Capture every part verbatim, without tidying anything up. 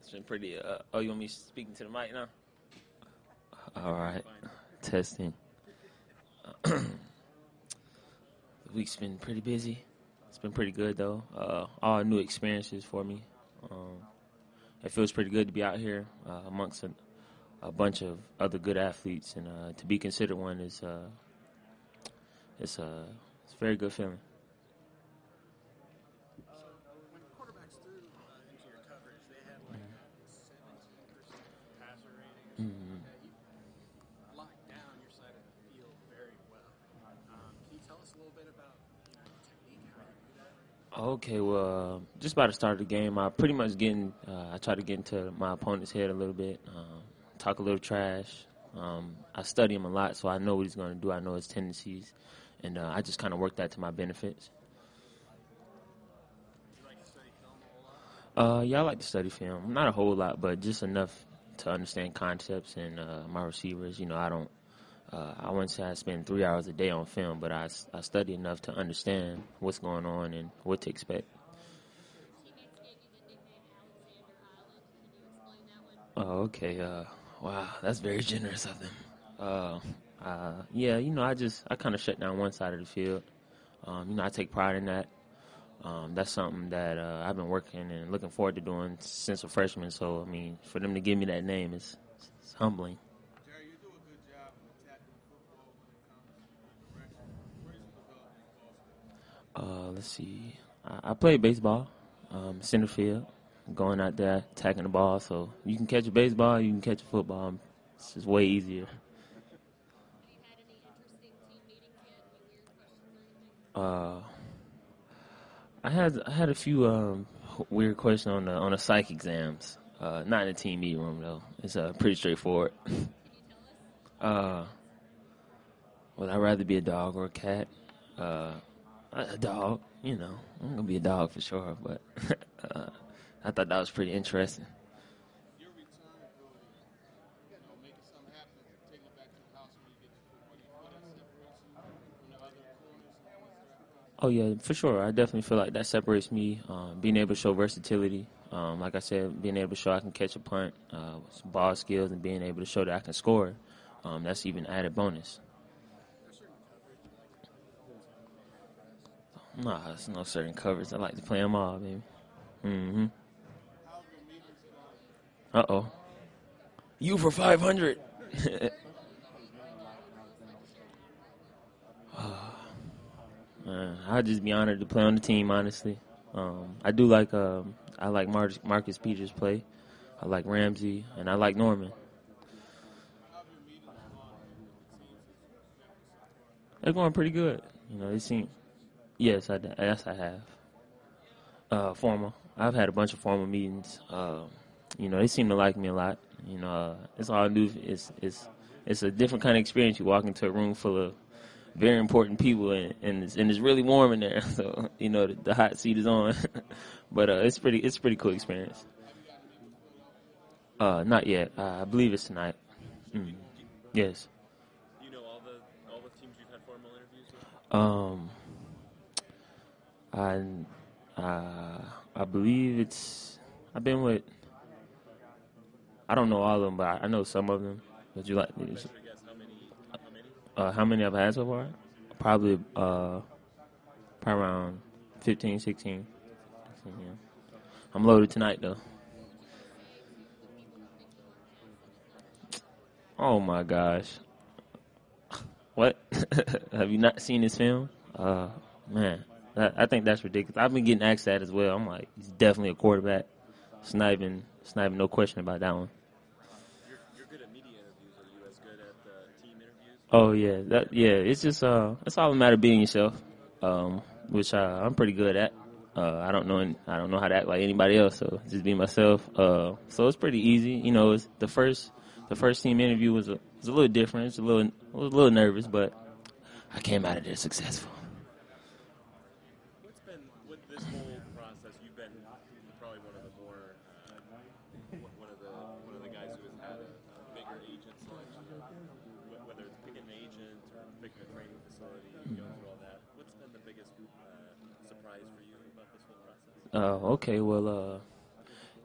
It's been pretty. Uh, oh, you want me speaking to the mic now? All right. Testing. The week's been pretty busy. It's been pretty good though. Uh, all new experiences for me. Um, it feels pretty good to be out here uh, amongst a, a bunch of other good athletes, and uh, to be considered one is uh, it's a it's a very good feeling. When quarterbacks threw uh, into your coverage, they had like a seventeen percent passer rating. Mm-hmm. Uh, you locked down your side of the field very well. Um, can you tell us a little bit about you know your technique, how you do that? Okay, well, uh, just about to start the game, I pretty much getting, uh, I try to get into my opponent's head a little bit, um, talk a little trash. Um, I study him a lot, so I know what he's going to do. I know his tendencies, and uh, I just kind of work that to my benefits. Do you like to study film a whole lot? Uh, yeah, I like to study film. Not a whole lot, but just enough to understand concepts and uh, my receivers. You know, I don't, uh, I wouldn't say I spend three hours a day on film, but I, I study enough to understand what's going on and what to expect. Oh, okay. Uh, wow, that's very generous of them. Uh, uh, yeah, you know, I just I kind of shut down one side of the field. Um, you know, I take pride in that. Um, that's something that uh, I've been working and looking forward to doing since a freshman. So, I mean, for them to give me that name is it's humbling. Jerry, you do a good job of attacking the football when it comes to correction. Where did you develop these ball skills? Uh, let's see. I, I played baseball, um, center field, going out there attacking the ball. So you can catch a baseball, you can catch a football. It's just way easier. Uh, I had I had a few um, weird questions on the on the psych exams. Uh, not in the team meeting room though. It's uh, pretty straightforward. uh, would I rather be a dog or a cat? Uh, a dog, you know. I'm gonna be a dog for sure. But uh, I thought that was pretty interesting. Your return ability, uh, you know, making something happen, taking it back to the house when you get the football. Do you feel that separates you from the other corners and ones that are? Oh yeah, for sure. I definitely feel like that separates me. Um, being able to show versatility, um, like I said, being able to show I can catch a punt, uh, some ball skills, and being able to show that I can score. Um, that's even added bonus. Nah, there's no certain covers. I like to play them all, baby. Mm-hmm. Uh oh. You for five hundred. Man, I'd just be honored to play on the team, honestly. Um, I do like um, I like Mar- Marcus Peters' play. I like Ramsey, and I like Norman. They're going pretty good. You know, they seem. Yes, I yes I have. Uh, formal. I've had a bunch of formal meetings. Uh, you know, they seem to like me a lot. You know, uh, it's all new. It's it's it's a different kind of experience. You walk into a room full of very important people, and, and it's and it's really warm in there. So you know, the, the hot seat is on. But uh, it's pretty it's a pretty cool experience. Uh, not yet. Uh, I believe it's tonight. Mm. Yes. Do you know all the all the teams you've had formal interviews with? Um, I uh, I believe it's. I've been with. I don't know all of them, but I, I know some of them. Would you like? Venture to guess how many? How many? Uh, how many I've had so far? Probably uh, probably around fifteen, sixteen. sixteen, yeah. I'm loaded tonight though. Oh my gosh. What? Have you not seen this film? Uh, man, that, I think that's ridiculous. I've been getting asked that as well. I'm like, he's definitely a quarterback. It's not even, it's not even no question about that one. You're, you're good at media interviews. Are you as good at the team interviews? Oh yeah, that yeah. It's just uh, it's all a matter of being yourself, um, which uh, I'm pretty good at. Uh, I don't know, any, I don't know how to act like anybody else, so just be myself. Uh, so it's pretty easy. You know, it's the first, the first team interview was a was a little different. It's a little, I was a little nervous, but I came out of there successful. What's been with this whole process? You've been probably one of the more uh, one of the one of the guys who has had a, a bigger agent selection, wh- whether it's picking an agent or picking a training facility, going through all that. What's been the biggest uh, surprise for you about this whole process? Uh, okay, well, uh,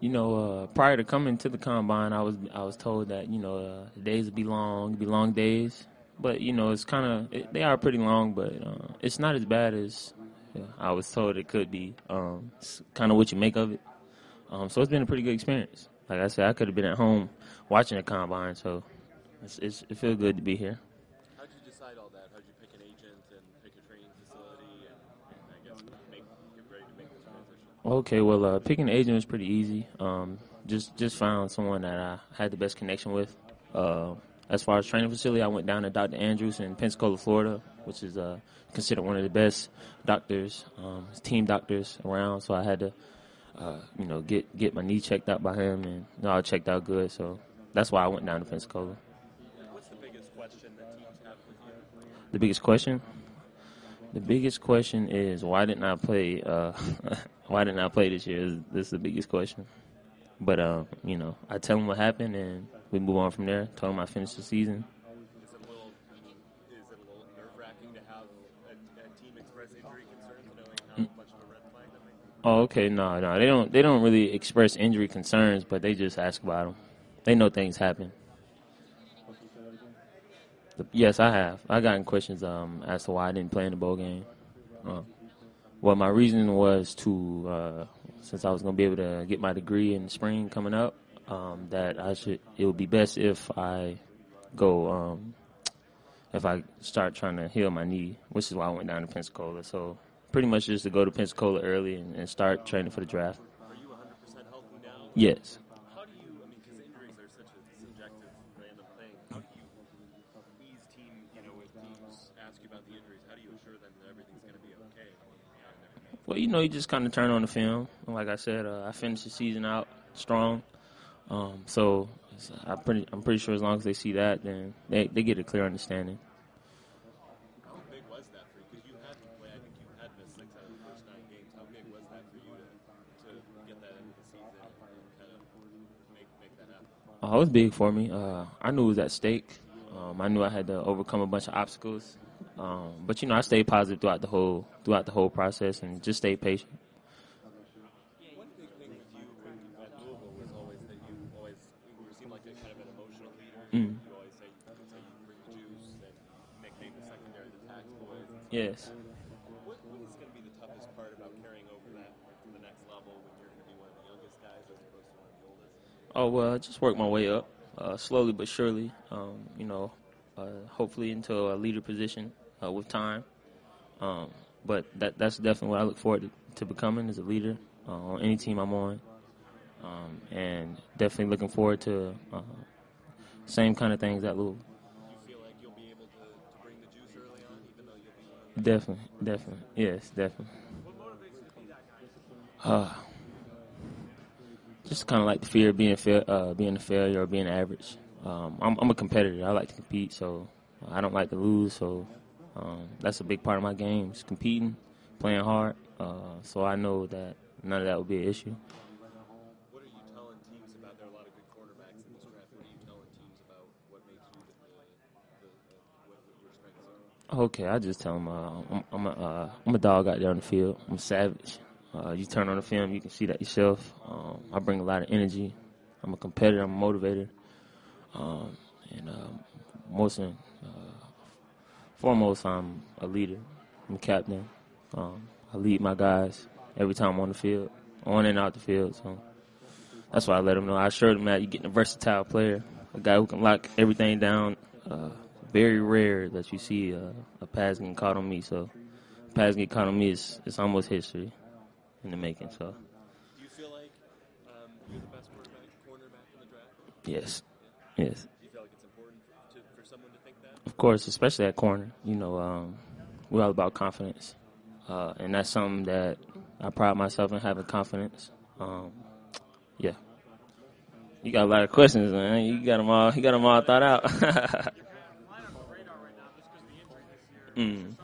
You know, uh, prior to coming to the combine, I was I was told that you know uh, the days would be long, it'd be long days. But you know, it's kind of it, they are pretty long, but uh, it's not as bad as yeah, I was told it could be. Um, it's kind of what you make of it. Um, so it's been a pretty good experience. Like I said, I could have been at home watching the combine, so it's, it's, it feels good to be here. How'd you decide all that? How'd you pick an agent and pick a training facility and, and I guess make, get ready to make this transition? Okay, well, uh, picking an agent was pretty easy. Um, just just found someone that I had the best connection with. Uh, as far as training facility, I went down to Doctor Andrews in Pensacola, Florida, which is uh, considered one of the best doctors, um, team doctors around. So I had to, uh, you know, get get my knee checked out by him, and it all checked out good. So that's why I went down to Pensacola. What's the biggest question that teams have with you? The biggest question? The biggest question is why didn't I play? Uh, why didn't I play this year? This is the biggest question. But uh, you know, I tell them what happened, and we move on from there. Tell them I finished the season. Is it a little, is it a little nerve-wracking to have a, a team express injury concerns, knowing how much of a red flag that may be? Oh, okay, no, no, they don't. They don't really express injury concerns, but they just ask about them. They know things happen. Yes, I have. I gotten questions um, as to why I didn't play in the bowl game. Uh, well, my reason was to, uh, since I was going to be able to get my degree in the spring coming up, um, that I should. It would be best if I go, um, if I start trying to heal my knee, which is why I went down to Pensacola. So pretty much just to go to Pensacola early and, and start training for the draft. Are you one hundred percent healthy now? Yes. How do you, I mean, because injuries are such a subjective, random thing, how do you ease team, you know, if teams ask you about the injuries, how do you assure them that everything's going to be okay? Well, you know, you just kind of turn on the film. Like I said, uh, I finished the season out strong. Um, so I pretty, I'm pretty sure as long as they see that, then they, they get a clear understanding. How big was that for you? Because you had to play, I think you had missed six out of the first nine games. How big was that for you to, to get that into the season and kind of make, make that happen? Uh, it was big for me. Uh, I knew it was at stake. Um, I knew I had to overcome a bunch of obstacles. Um, but, you know, I stayed positive throughout the whole throughout the whole process and just stayed patient. One big thing with you at Louisville was always that you always you seemed like a kind of an emotional leader. Mm. You always say you say you bring the juice and nickname the secondary the tax boys. And stuff Yes. like that. What, what is going to be the toughest part about carrying over that to the next level when you're going to be one of the youngest guys as opposed to one of the oldest? Oh, well, just work my way up, uh, slowly but surely, um, you know, uh, hopefully into a leader position uh, with time. Um, but that that's definitely what I look forward to, to becoming as a leader uh, on any team I'm on. Um, and definitely looking forward to uh, same kind of things at Louisville. Do you feel like you'll be able to, to bring the juice early on, even though you'll be one of the Definitely, definitely, yes, definitely. Uh, just kind of like the fear of being fa- uh, being a failure or being average. Um, I'm, I'm a competitor. I like to compete, so I don't like to lose. So um, that's a big part of my game, is competing, playing hard. Uh, so I know that none of that will be an issue. What are you telling teams about? There are a lot of good quarterbacks in this draft. What are you telling teams about what makes you the, the, the, what, what your strengths are? Okay, I just tell them uh, I'm, I'm, a, uh, I'm a dog out there on the field. I'm a savage. Uh, you turn on the film, you can see that yourself. Um, I bring a lot of energy. I'm a competitor. I'm a motivator. Um, and uh, most uh, foremost, I'm a leader. I'm a captain. Um, I lead my guys every time I'm on the field, on and out the field. So that's why I let them know. I assured them that you're getting a versatile player, a guy who can lock everything down. Uh, very rare that you see uh, a pass getting caught on me. So pass getting caught on me is it's almost history in the making. So Do you feel like um, you're the best quarterback, cornerback in the draft? yes, yes. Do you feel like it's important to, for someone to think that? Of course, especially at corner. You know, um, we're all about confidence. Uh, and that's something that I pride myself in, having confidence. Um, yeah. You got a lot of questions, man. You got them all, you got them all thought out. mm.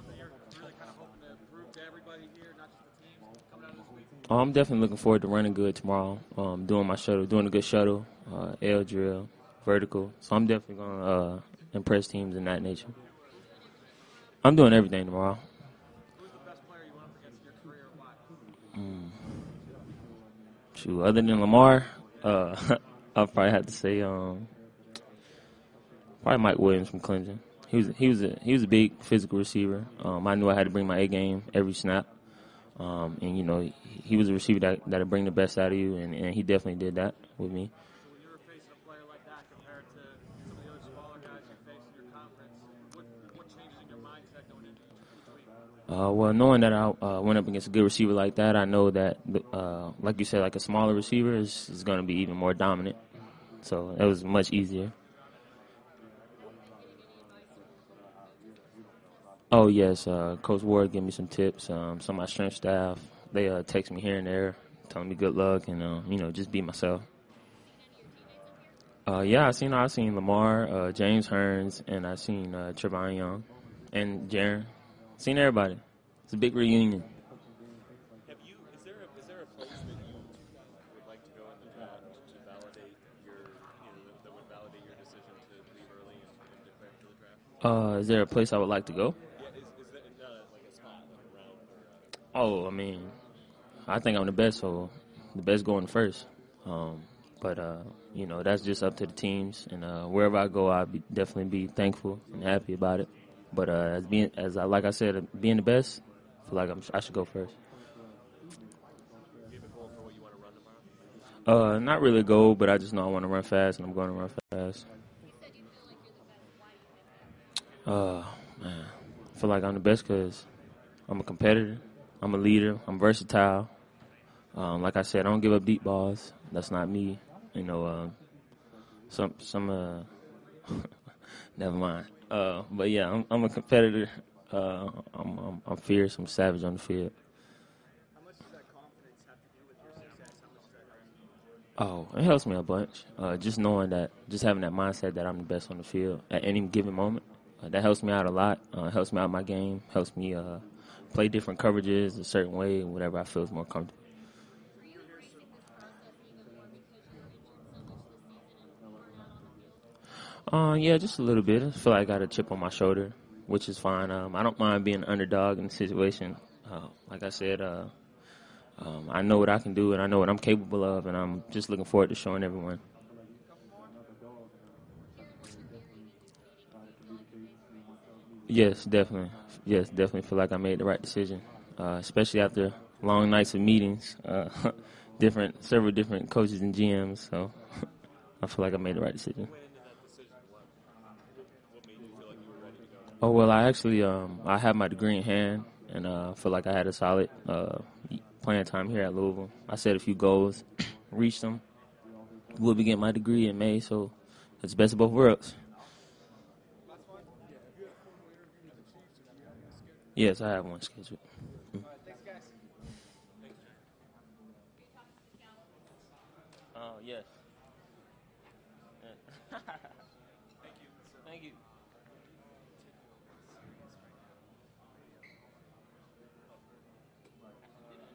Oh, I'm definitely looking forward to running good tomorrow, um, doing my shuttle, doing a good shuttle, uh, L drill, vertical. So I'm definitely going to uh, impress teams in that nature. I'm doing everything tomorrow. Who's the best player you went up against in your career and why? Mm. Shoot, other than Lamar, uh, I'll probably have to say um, probably Mike Williams from Clemson. He was he was a he was a big physical receiver. Um, I knew I had to bring my A game every snap, um, and you know he, he was a receiver that that'd bring the best out of you, and, and he definitely did that with me. So when you were facing a player like that compared to some of the other smaller guys you face in your conference, what what changes in your mindset going into each week? Uh, well, knowing that I uh, went up against a good receiver like that, I know that, uh, like you said, like a smaller receiver is, is going to be even more dominant. So it was much easier. Oh, yes. Uh, Coach Ward gave me some tips. Um, some of my strength staff, they uh, text me here and there, telling me good luck and, uh, you know, just be myself. Uh, yeah, I seen I seen Lamar, uh, James Hearns, and I seen uh, Trevon Young and Jaron. Seen everybody. It's a big reunion. Have you? Is there a, is there a place that you would like to go in the draft to validate your, you know, that would validate your decision to leave early and, and declare for the draft? Uh, is there a place I would like to go? Yeah, is, is that not a, like a spot, like a round or? Oh, I mean, I think I'm the best, so the best going first. Um, but uh, you know, that's just up to the teams, and uh, wherever I go, I'll be definitely be thankful and happy about it. But uh, as being, as I like I said, being the best, I feel like I'm, I should go first. Do you have a goal for what you want to run tomorrow? Uh, not really a goal, but I just know I want to run fast, and I'm going to run fast. Uh, man, I feel like I'm the best because I'm a competitor, I'm a leader, I'm versatile. Um, like I said, I don't give up deep balls. That's not me. You know, uh, some some uh, never mind. Uh, but yeah, I'm, I'm a competitor. Uh, I'm, I'm I'm fierce. I'm savage on the field. How much does that confidence have to do with your success? How much does that hurt you? Oh, it helps me a bunch. Uh, just knowing that, just having that mindset that I'm the best on the field at any given moment, uh, that helps me out a lot. Uh, it helps me out in my game. Helps me uh, play different coverages a certain way, whatever I feel is more comfortable. Uh, yeah, just a little bit. I feel like I got a chip on my shoulder, which is fine. Um, I don't mind being an underdog in the situation. Uh, like I said, uh, um, I know what I can do and I know what I'm capable of, and I'm just looking forward to showing everyone. Yes, definitely. Yes, definitely feel like I made the right decision, uh, especially after long nights of meetings, uh, different, several different coaches and G Ms. So I feel like I made the right decision. Oh, well, I actually um, I have my degree in hand, and uh, feel like I had a solid uh, playing time here at Louisville. I set a few goals, reached them. Will be getting my degree in May, so it's best of both worlds. Yes, I have one scheduled. Mm. Thanks, guys. Oh, yes. Thank you. Thank you.